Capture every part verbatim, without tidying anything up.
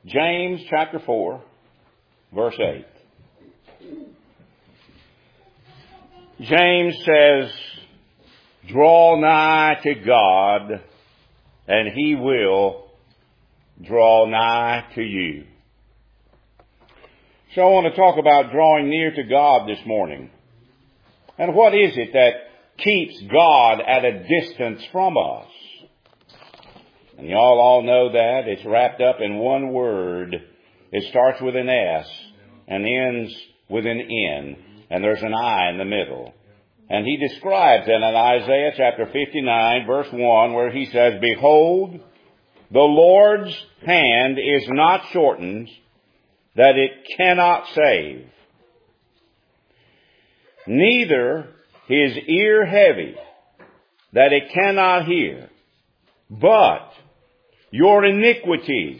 James chapter four, verse eight. James says, draw nigh to God, and He will draw nigh to you. So I want to talk about drawing near to God this morning. And what is it that keeps God at a distance from us? And y'all all know that. It's wrapped up in one word. It starts with an S and ends with an N. And there's an I in the middle. And he describes it in Isaiah chapter fifty-nine, verse one, where he says, behold, the Lord's hand is not shortened, that it cannot save, neither his ear heavy, that it cannot hear. But your iniquities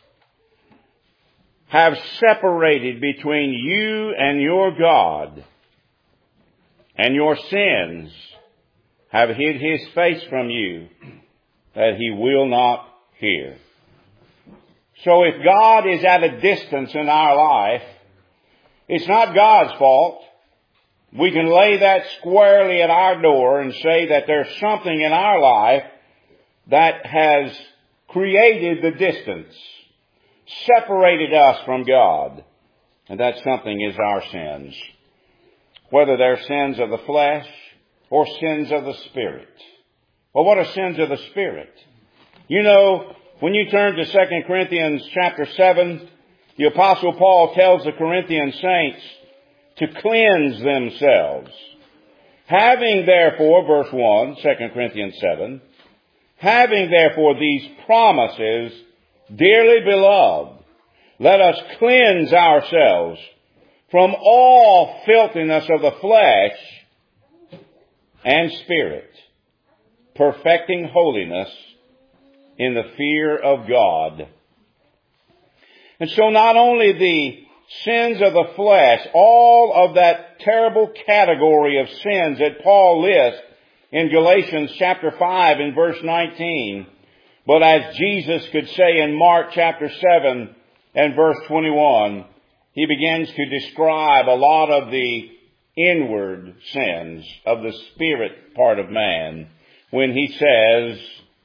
have separated between you and your God, and your sins have hid His face from you, that He will not hear. So if God is at a distance in our life, it's not God's fault. We can lay that squarely at our door and say that there's something in our life that has created the distance, separated us from God. And that something is our sins. Whether they're sins of the flesh or sins of the Spirit. Well, what are sins of the Spirit? You know, when you turn to Second Corinthians chapter seven, the Apostle Paul tells the Corinthian saints to cleanse themselves. Having therefore, verse one, Second Corinthians seven, having therefore these promises, dearly beloved, let us cleanse ourselves from all filthiness of the flesh and spirit, perfecting holiness in the fear of God. And so not only the sins of the flesh, all of that terrible category of sins that Paul lists in Galatians chapter five and verse nineteen, but as Jesus could say in Mark chapter seven and verse twenty-one, he begins to describe a lot of the inward sins of the spirit part of man when he says,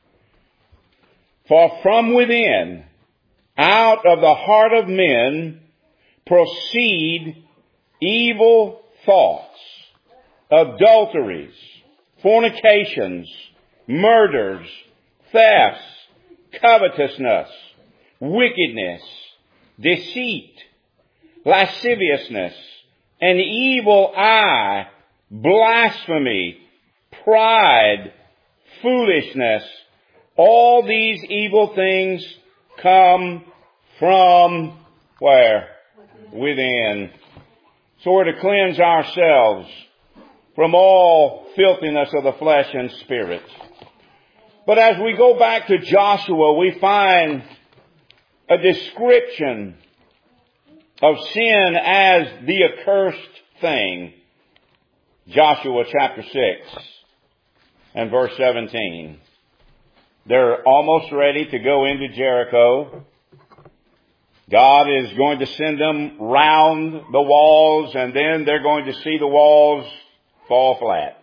for from within, out of the heart of men, proceed evil thoughts, adulteries, fornications, murders, thefts, covetousness, wickedness, deceit, lasciviousness, an evil eye, blasphemy, pride, foolishness. All these evil things come from where? Within. So we're to cleanse ourselves from all filthiness of the flesh and spirit. But as we go back to Joshua, we find a description of sin as the accursed thing. Joshua chapter six and verse seventeen. They're almost ready to go into Jericho. God is going to send them round the walls, and then they're going to see the walls fall flat.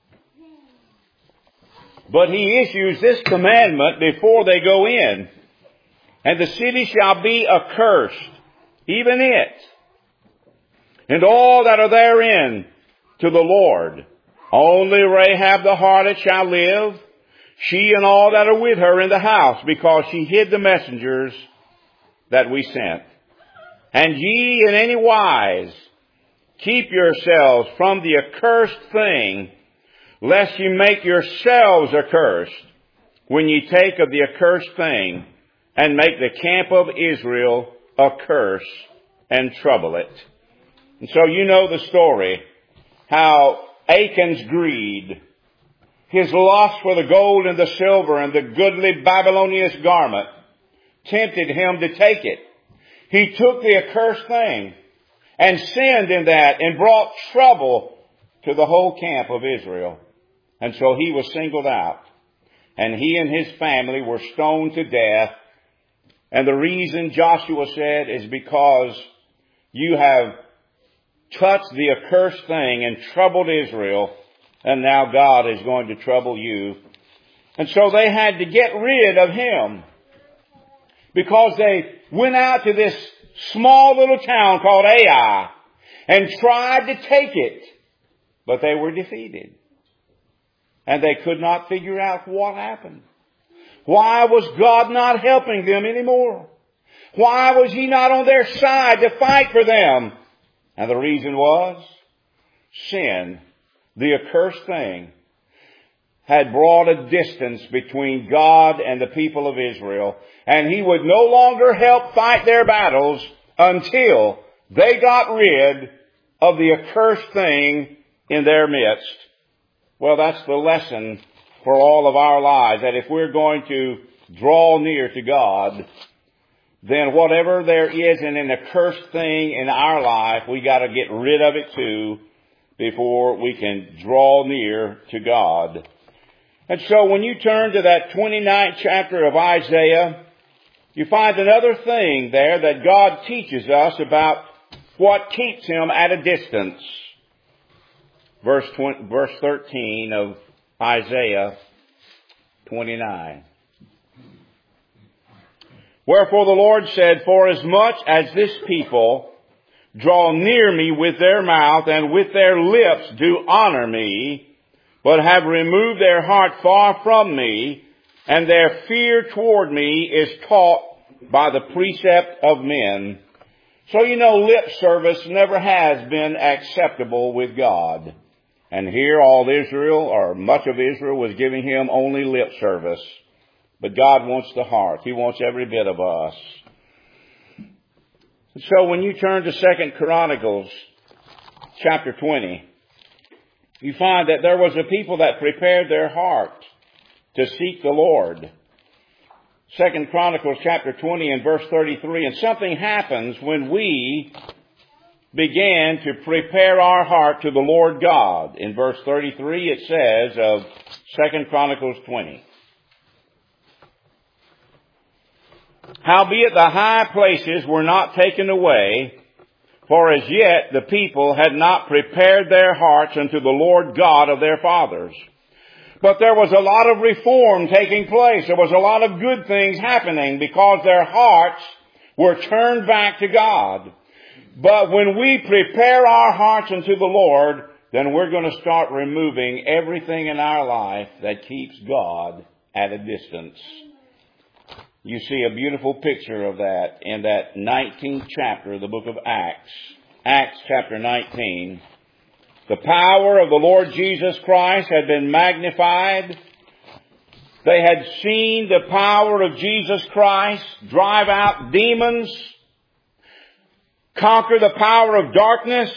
But He issues this commandment before they go in. And the city shall be accursed, even it, and all that are therein, to the Lord. Only Rahab the harlot shall live, she and all that are with her in the house, because she hid the messengers that we sent. And ye in any wise keep yourselves from the accursed thing, lest ye make yourselves accursed when ye take of the accursed thing, and make the camp of Israel a curse and trouble it. And so you know the story, how Achan's greed, his lust for the gold and the silver and the goodly Babylonian garment, tempted him to take it. He took the accursed thing and sinned in that and brought trouble to the whole camp of Israel. And so he was singled out. And he and his family were stoned to death And the reason, Joshua said, is because you have touched the accursed thing and troubled Israel, and now God is going to trouble you. And so they had to get rid of him, because they went out to this small little town called Ai and tried to take it, but they were defeated. And they could not figure out what happened. Why was God not helping them anymore? Why was he not on their side to fight for them? And the reason was sin, the accursed thing, had brought a distance between God and the people of Israel, and he would no longer help fight their battles until they got rid of the accursed thing in their midst. Well, that's the lesson for all of our lives, that if we're going to draw near to God, then whatever there is in an accursed thing in our life, we got to get rid of it too before we can draw near to God. And so when you turn to that twenty-ninth chapter of Isaiah, you find another thing there that God teaches us about what keeps him at a distance. Verse twenty, verse thirteen of Isaiah twenty-nine. Wherefore the Lord said, forasmuch as this people draw near me with their mouth and with their lips do honor me, but have removed their heart far from me, and their fear toward me is taught by the precept of men. So you know, lip service never has been acceptable with God. And here all Israel, or much of Israel, was giving him only lip service. But God wants the heart. He wants every bit of us. So when you turn to Second Chronicles chapter twenty, you find that there was a people that prepared their heart to seek the Lord. Second Chronicles chapter twenty and verse thirty-three. And something happens when we begin to prepare our heart to the Lord God. In verse thirty-three it says of Second Chronicles twenty. Howbeit the high places were not taken away, for as yet the people had not prepared their hearts unto the Lord God of their fathers. But there was a lot of reform taking place. There was a lot of good things happening because their hearts were turned back to God. But when we prepare our hearts unto the Lord, then we're going to start removing everything in our life that keeps God at a distance. You see a beautiful picture of that in that nineteenth chapter of the book of Acts. Acts chapter nineteen. The power of the Lord Jesus Christ had been magnified. They had seen the power of Jesus Christ drive out demons, conquer the power of darkness.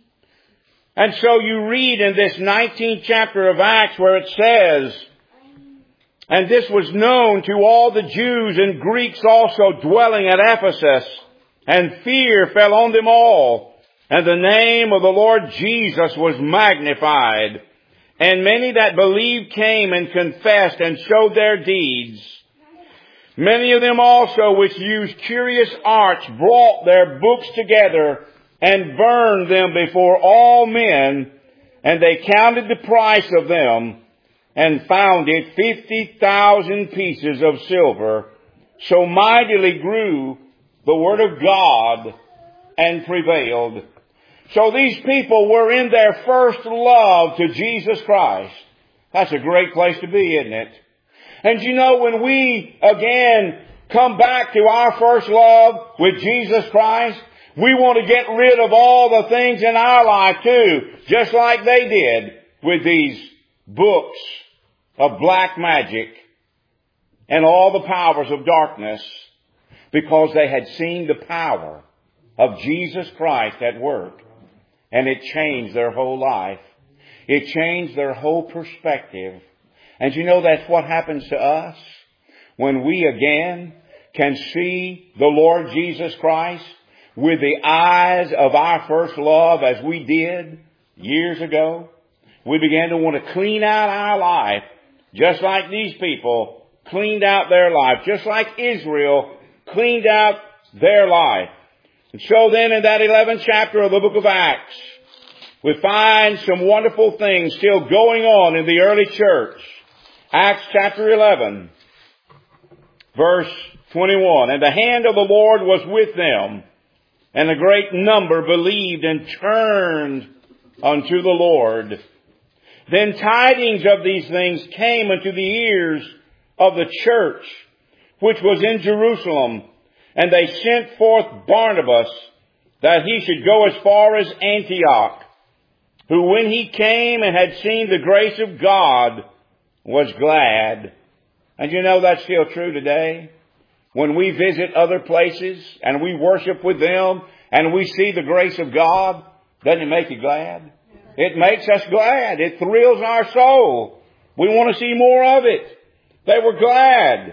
And so you read in this nineteenth chapter of Acts where it says, and this was known to all the Jews and Greeks also dwelling at Ephesus, and fear fell on them all, and the name of the Lord Jesus was magnified. And many that believed came and confessed and showed their deeds. Many of them also which used curious arts brought their books together and burned them before all men, and they counted the price of them, and found it fifty thousand pieces of silver. So mightily grew the word of God and prevailed. So these people were in their first love to Jesus Christ. That's a great place to be, isn't it? And you know, when we again come back to our first love with Jesus Christ, we want to get rid of all the things in our life too, just like they did with these books of black magic and all the powers of darkness, because they had seen the power of Jesus Christ at work. And it changed their whole life. It changed their whole perspective. And you know, that's what happens to us when we again can see the Lord Jesus Christ with the eyes of our first love, as we did years ago. We began to want to clean out our life, just like these people cleaned out their life, just like Israel cleaned out their life. And so then in that eleventh chapter of the book of Acts, we find some wonderful things still going on in the early church. Acts chapter eleven, verse twenty-one. And the hand of the Lord was with them, and a great number believed and turned unto the Lord. Then tidings of these things came unto the ears of the church, which was in Jerusalem. And they sent forth Barnabas, that he should go as far as Antioch, who when he came and had seen the grace of God, was glad. And you know that's still true today. When we visit other places and we worship with them and we see the grace of God, doesn't it make you glad? It makes us glad. It thrills our soul. We want to see more of it. They were glad.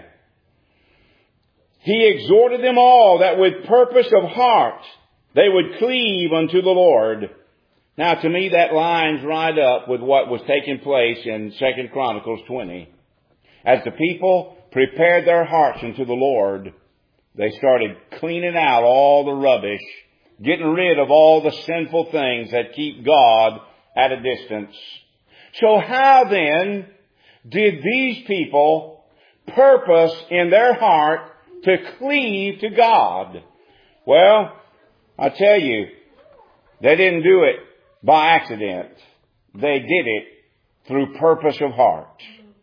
He exhorted them all that with purpose of heart they would cleave unto the Lord. Now to me that lines right up with what was taking place in Second Chronicles twenty. As the people prepared their hearts unto the Lord, they started cleaning out all the rubbish, getting rid of all the sinful things that keep God at a distance. So how then did these people purpose in their heart to cleave to God? Well, I tell you, they didn't do it by accident. They did it through purpose of heart.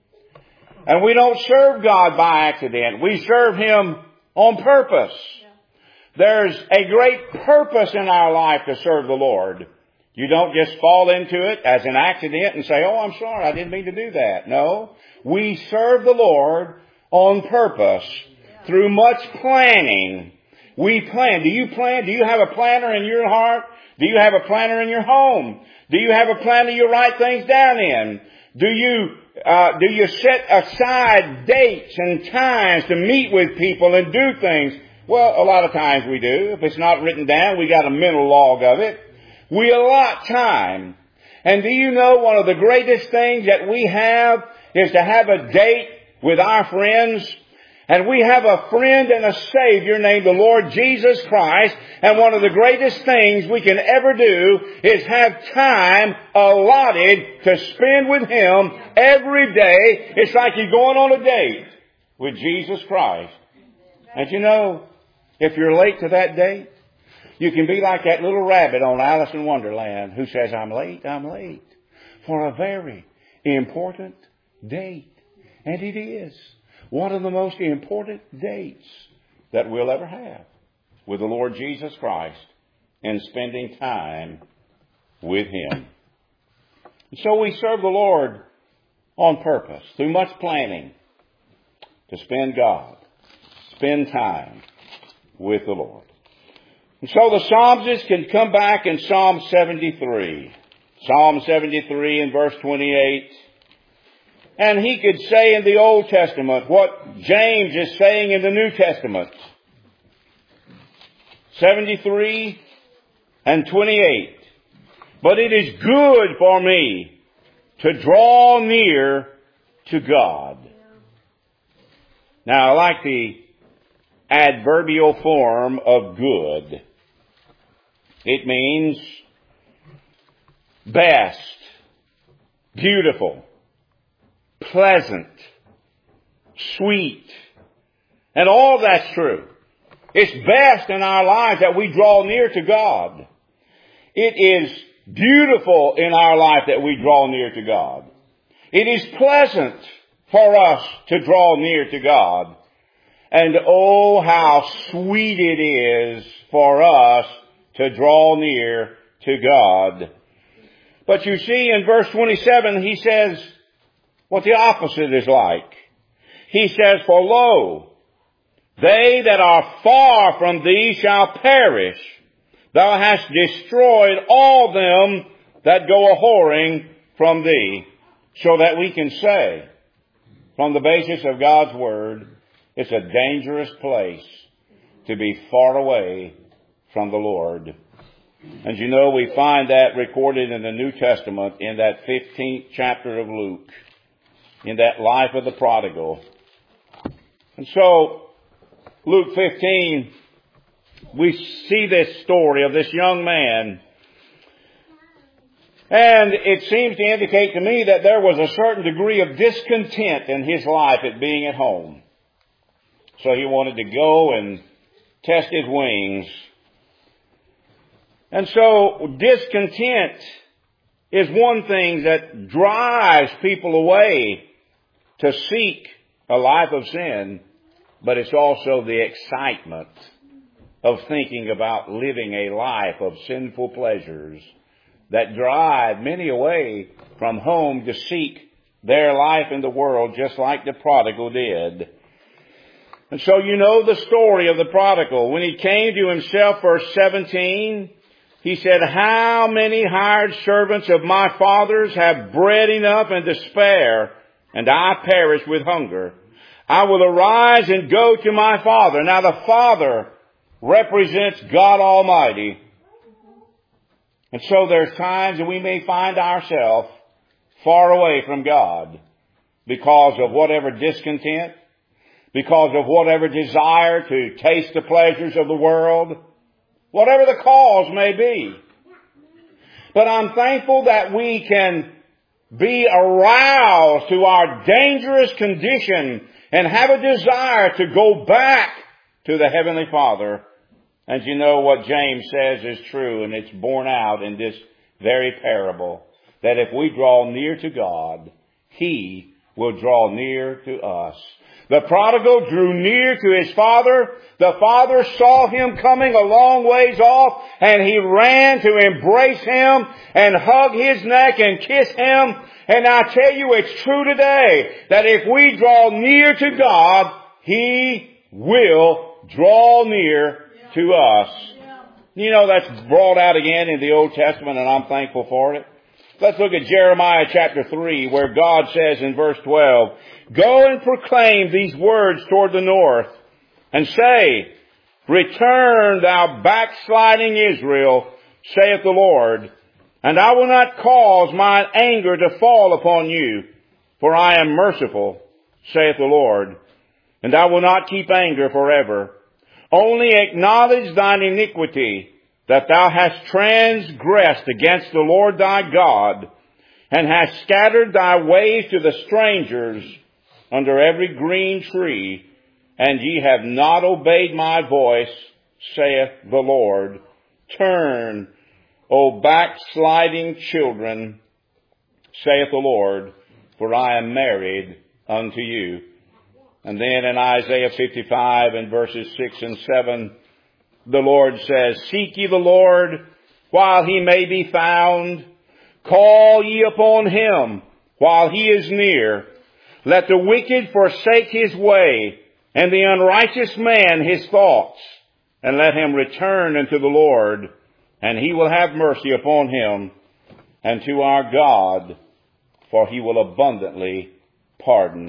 And we don't serve God by accident. We serve Him on purpose. There's a great purpose in our life to serve the Lord. You don't just fall into it as an accident and say, oh, I'm sorry, I didn't mean to do that. No, we serve the Lord on purpose through much planning. We plan. Do you plan? Do you have a planner in your heart? Do you have a planner in your home? Do you have a planner you write things down in? Do you, uh, do you set aside dates and times to meet with people and do things? Well, a lot of times we do. If it's not written down, we got a mental log of it. We allot time. And do you know one of the greatest things that we have is to have a date with our friends? And we have a friend and a Savior named the Lord Jesus Christ. And one of the greatest things we can ever do is have time allotted to spend with Him every day. It's like you're going on a date with Jesus Christ. And you know, if you're late to that date, you can be like that little rabbit on Alice in Wonderland who says, I'm late, I'm late for a very important date. And it is one of the most important dates that we'll ever have with the Lord Jesus Christ and spending time with Him. And so we serve the Lord on purpose, through much planning, to spend God, spend time with the Lord. And so the psalmist can come back in Psalm seventy-three. Psalm seventy-three and verse twenty-eight. And he could say in the Old Testament what James is saying in the New Testament. seventy-three and twenty-eight. But it is good for me to draw near to God. Now I like the adverbial form of good. It means best, beautiful, pleasant, sweet. And all that's true. It's best in our lives that we draw near to God. It is beautiful in our life that we draw near to God. It is pleasant for us to draw near to God. And oh, how sweet it is for us to draw near to God. But you see in verse twenty-seven, he says what the opposite is like. He says, for lo, they that are far from thee shall perish. Thou hast destroyed all them that go a-whoring from thee. So that we can say, from the basis of God's Word, it's a dangerous place to be far away from the Lord. And you know, we find that recorded in the New Testament in that fifteenth chapter of Luke, in that life of the prodigal. And so, Luke fifteen, we see this story of this young man. And it seems to indicate to me that there was a certain degree of discontent in his life at being at home. So he wanted to go and test his wings. And so discontent is one thing that drives people away to seek a life of sin, but it's also the excitement of thinking about living a life of sinful pleasures that drive many away from home to seek their life in the world, just like the prodigal did. And so you know the story of the prodigal. When he came to himself, verse seventeen, he said, "How many hired servants of my father's have bread enough and to spare, and I perish with hunger? I will arise and go to my father." Now the Father represents God Almighty. And so there's times that we may find ourselves far away from God because of whatever discontent, because of whatever desire to taste the pleasures of the world, whatever the cause may be. But I'm thankful that we can be aroused to our dangerous condition and have a desire to go back to the Heavenly Father. And you know what James says is true, and it's borne out in this very parable, that if we draw near to God, He will draw near to us. The prodigal drew near to his father. The father saw him coming a long ways off, and he ran to embrace him and hug his neck and kiss him. And I tell you, it's true today that if we draw near to God, He will draw near to us. You know, that's brought out again in the Old Testament, and I'm thankful for it. Let's look at Jeremiah chapter three, where God says in verse twelve, "Go and proclaim these words toward the north, and say, Return, thou backsliding Israel, saith the Lord, and I will not cause mine anger to fall upon you, for I am merciful, saith the Lord, and I will not keep anger forever. Only acknowledge thine iniquity, that thou hast transgressed against the Lord thy God, and hast scattered thy ways to the strangers under every green tree, and ye have not obeyed my voice, saith the Lord. Turn, O backsliding children, saith the Lord, for I am married unto you." And then in Isaiah fifty-five and verses six and seven, the Lord says, "Seek ye the Lord while He may be found. Call ye upon Him while He is near. Let the wicked forsake his way, and the unrighteous man his thoughts, and let him return unto the Lord, and He will have mercy upon him, and to our God, for He will abundantly pardon."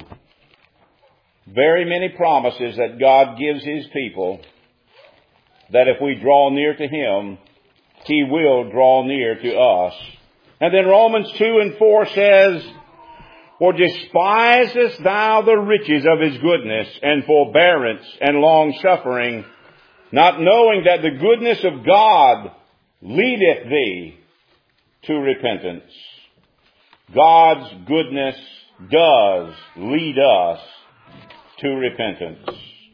Very many promises that God gives His people, that if we draw near to Him, He will draw near to us. And then Romans two and four says, "For despisest thou the riches of His goodness and forbearance and long-suffering, not knowing that the goodness of God leadeth thee to repentance." God's goodness does lead us to repentance.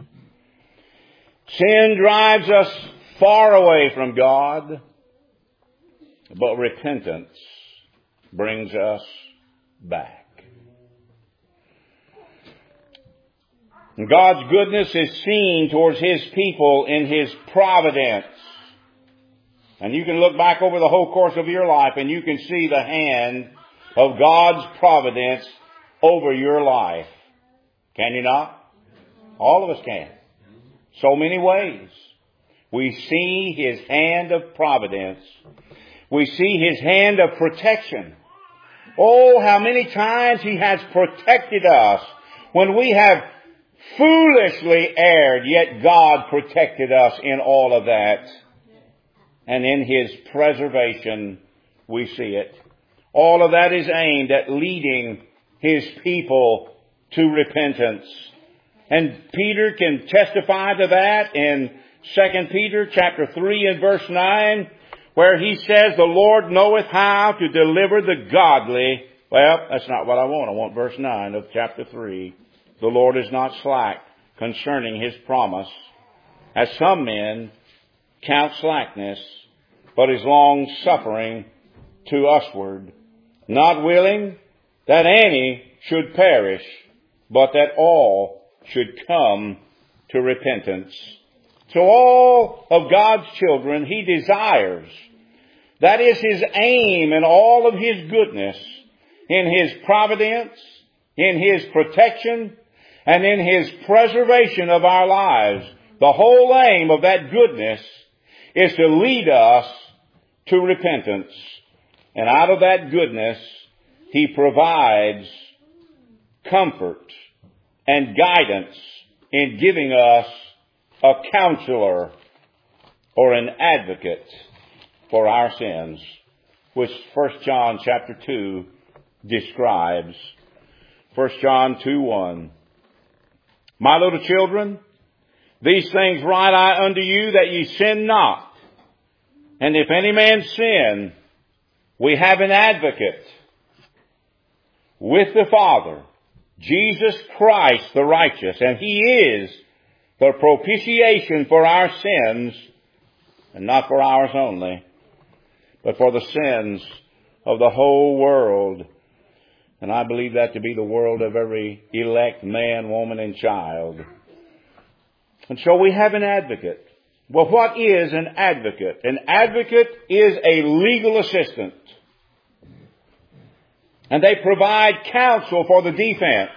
Sin drives us far away from God, but repentance brings us back. God's goodness is seen towards His people in His providence. And you can look back over the whole course of your life and you can see the hand of God's providence over your life. Can you not? All of us can. So many ways. We see His hand of providence. We see His hand of protection. Oh, how many times He has protected us when we have foolishly erred, yet God protected us in all of that. And in His preservation, we see it. All of that is aimed at leading His people to repentance. And Peter can testify to that in Second Peter chapter three and verse nine, where he says, the Lord knoweth how to deliver the godly. Well, that's not what I want. I want verse nine of chapter three. The Lord is not slack concerning His promise, as some men count slackness, but is long suffering to usward, not willing that any should perish, but that all should come to repentance. So all of God's children He desires. That is His aim in all of His goodness, in His providence, in His protection, and in His preservation of our lives. The whole aim of that goodness is to lead us to repentance. And out of that goodness, He provides comfort and guidance in giving us a counselor or an advocate for our sins, which First John chapter two describes. First John two one. My little children, these things write I unto you, that ye sin not. And if any man sin, we have an advocate with the Father, Jesus Christ the righteous, and He is the propitiation for our sins, and not for ours only, but for the sins of the whole world. And I believe that to be the world of every elect man, woman, and child. And so we have an advocate. Well, what is an advocate? An advocate is a legal assistant. And they provide counsel for the defense.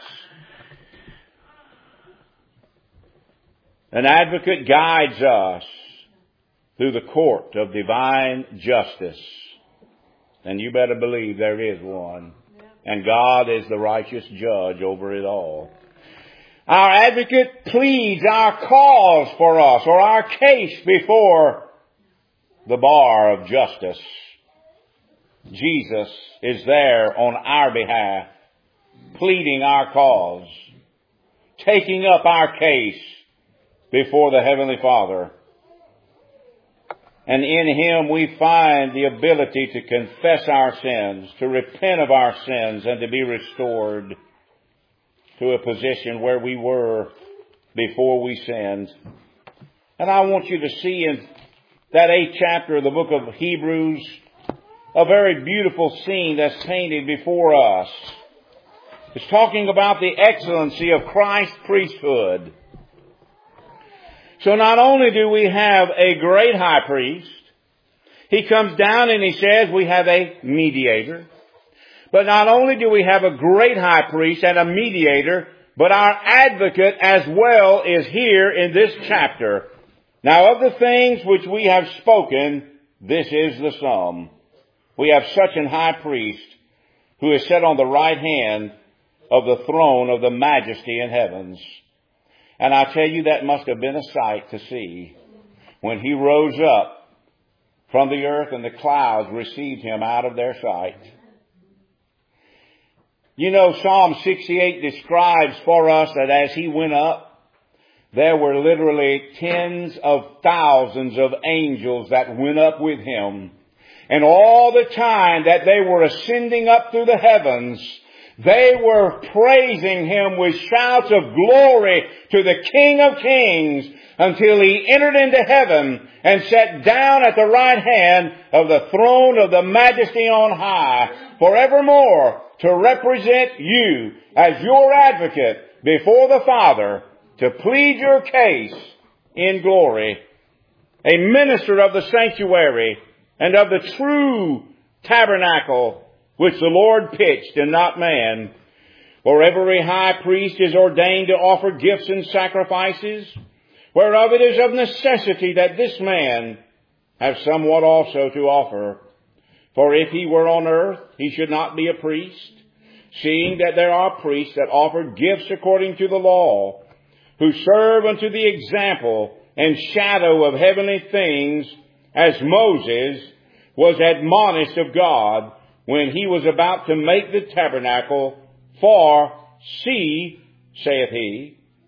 An advocate guides us through the court of divine justice. And you better believe there is one. And God is the righteous judge over it all. Our advocate pleads our cause for us, or our case before the bar of justice. Jesus is there on our behalf, pleading our cause, taking up our case before the Heavenly Father. And in Him we find the ability to confess our sins, to repent of our sins, and to be restored to a position where we were before we sinned. And I want you to see in that eighth chapter of the book of Hebrews a very beautiful scene that's painted before us. It's talking about the excellency of Christ's priesthood. So not only do we have a great high priest, He comes down and He says we have a mediator. But not only do we have a great high priest and a mediator, but our advocate as well is here in this chapter. Now of the things which we have spoken, this is the sum. We have such an high priest who is set on the right hand of the throne of the majesty in heavens. And I tell you, that must have been a sight to see when He rose up from the earth and the clouds received Him out of their sight. You know, Psalm sixty-eight describes for us that as He went up, there were literally tens of thousands of angels that went up with Him. And all the time that they were ascending up through the heavens, they were praising Him with shouts of glory to the King of Kings, until He entered into heaven and sat down at the right hand of the throne of the majesty on high, forevermore to represent you as your advocate before the Father, to plead your case in glory. A minister of the sanctuary and of the true tabernacle which the Lord pitched and not man. For every high priest is ordained to offer gifts and sacrifices, whereof it is of necessity that this man have somewhat also to offer. For if he were on earth, he should not be a priest, seeing that there are priests that offer gifts according to the law, who serve unto the example and shadow of heavenly things, as Moses was admonished of God when he was about to make the tabernacle. For, see, saith he,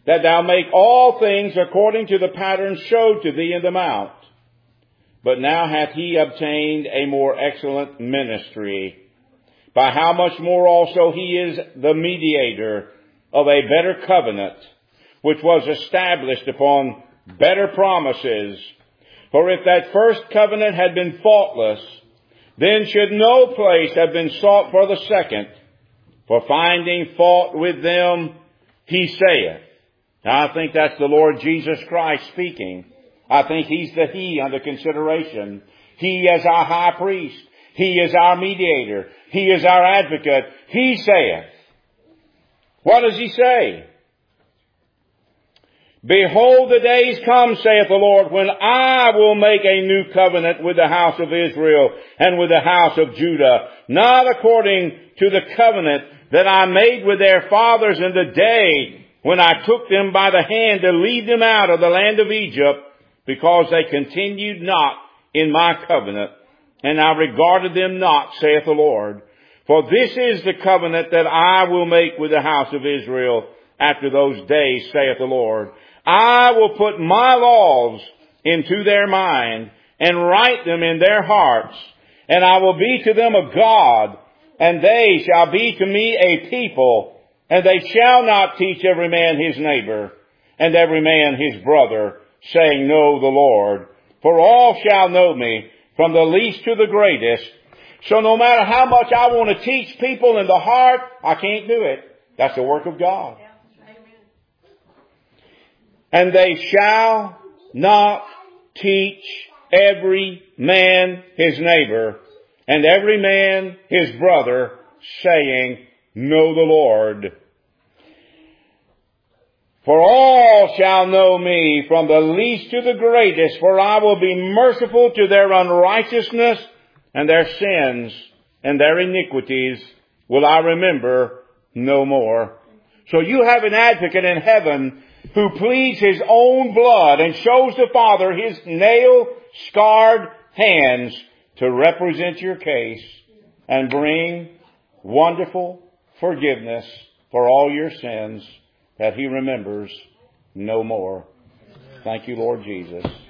that thou make all things according to the pattern showed to thee in the mount. But now hath he obtained a more excellent ministry, by how much more also he is the mediator of a better covenant, which was established upon better promises. For if that first covenant had been faultless, then should no place have been sought for the second. For finding fault with them, he saith. Now I think that's the Lord Jesus Christ speaking. I think he's the he under consideration. He is our high priest. He is our mediator. He is our advocate. He saith. What does he say? Behold, the days come, saith the Lord, when I will make a new covenant with the house of Israel and with the house of Judah, not according to the covenant that I made with their fathers in the day when I took them by the hand to lead them out of the land of Egypt, because they continued not in my covenant, and I regarded them not, saith the Lord. For this is the covenant that I will make with the house of Israel after those days, saith the Lord. I will put my laws into their mind and write them in their hearts, and I will be to them a God, and they shall be to me a people, and they shall not teach every man his neighbor, and every man his brother, saying, Know the Lord. For all shall know me, from the least to the greatest. So no matter how much I want to teach people in the heart, I can't do it. That's the work of God. And they shall not teach every man his neighbor, and every man his brother, saying, Know the Lord. For all shall know me, from the least to the greatest, for I will be merciful to their unrighteousness, and their sins and their iniquities will I remember no more. So you have an advocate in heaven who pleads his own blood and shows the Father his nail-scarred hands to represent your case and bring wonderful forgiveness for all your sins that he remembers no more. Thank you, Lord Jesus.